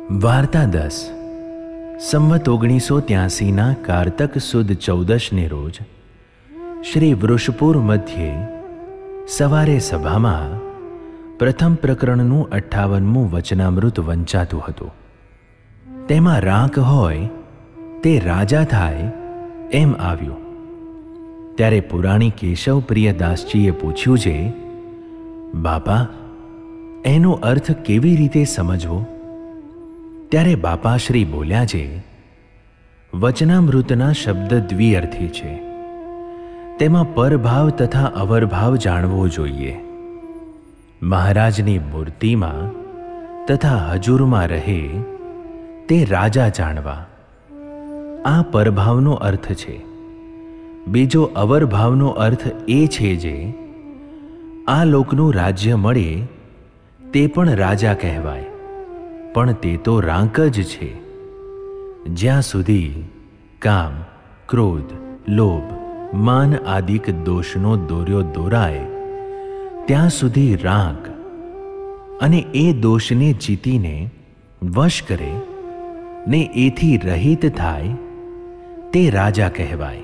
વાર્તા 10 સંવત 1983 કારતક સુદ 14 રોજ શ્રી વૃષપુર મધ્યે સવારે સભામાં પ્રથમ પ્રકરણનું 58મું વચનામૃત વંચાતું હતું. તેમાં રાંક હોય તે રાજા થાય એમ આવ્યું. ત્યારે પુરાણી કેશવપ્રિય દાસજીએ પૂછ્યું છે, બાપા, એનો અર્થ કેવી રીતે સમજવો? ત્યારે બાપાશ્રી બોલ્યા છે, વચનામૃતના શબ્દ દ્વિઅર્થી છે. તેમાં પરભાવ તથા અવરભાવ જાણવો જોઈએ. મહારાજની મૂર્તિમાં તથા હજુરમાં રહે તે રાજા જાણવા, આ પરભાવનો અર્થ છે. બીજો અવરભાવનો અર્થ એ છે જે આ લોકનું રાજ્ય મળે તે પણ રાજા કહેવાય, પણ તે તો રાંક જ છે. જ્યાં સુધી કામ, ક્રોધ, લોભ, માન આદિક દોષનો દોર્યો દોરાય ત્યાં સુધી રાંક, અને એ દોષને જીતીને વશ કરે ને એથી રહિત થાય તે રાજા કહેવાય.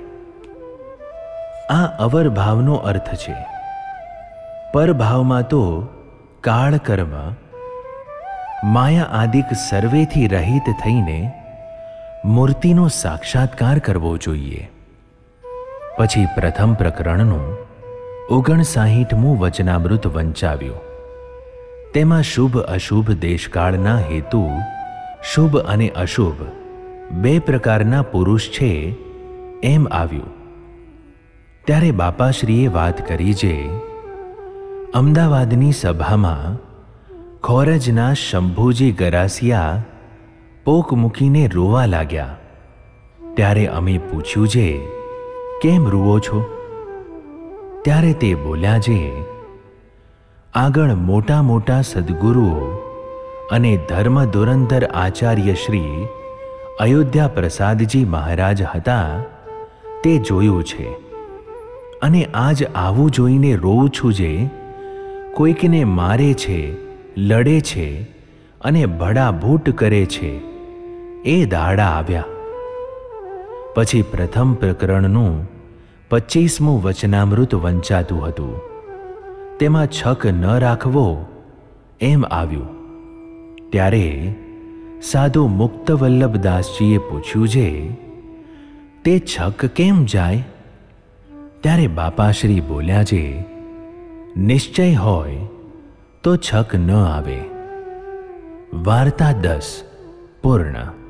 આ અવરભાવનો અર્થ છે. પરભાવમાં તો કાળ, કર્મ, માયા આદિક સર્વેથી રહિત થઈને મૂર્તિનો સાક્ષાત્કાર કરવો જોઈએ. પછી પ્રથમ પ્રકરણનું 59મું વચનામૃત વંચાવ્યું. તેમાં શુભ અશુભ દેશકાળના હેતુ, શુભ અને અશુભ બે પ્રકારના પુરુષ છે એમ આવ્યું. ત્યારે બાપાશ્રીએ વાત કરી જે અમદાવાદની સભામાં ખોરજના શંભુજી ગરાસિયા પોક મૂકીને રોવા લાગ્યા. ત્યારે અમે પૂછ્યું છે, કેમ રૂવો છો? ત્યારે તે બોલ્યા છે, આગળ મોટા મોટા સદ્ગુરુઓ અને ધર્મ ધુરંધર આચાર્ય શ્રી અયોધ્યા પ્રસાદજી મહારાજ હતા તે જોયું છે, અને આજ આવું જોઈને રોઉં છું જે કોઈકને મારે છે, લડે છે અને ભડાભૂટ કરે છે એ દાડા આવ્યા. પછી પ્રથમ પ્રકરણનું 25મું વચનામૃત વંચાતું હતું. તેમાં છક ન રાખવો એમ આવ્યું. ત્યારે સાધુ મુક્તવલ્લભદાસજીએ પૂછ્યું છે, તે છક કેમ જાય? ત્યારે બાપાશ્રી બોલ્યા છે, નિશ્ચય હોય તો છક ન આવે. વાર્તા 10 પૂર્ણ.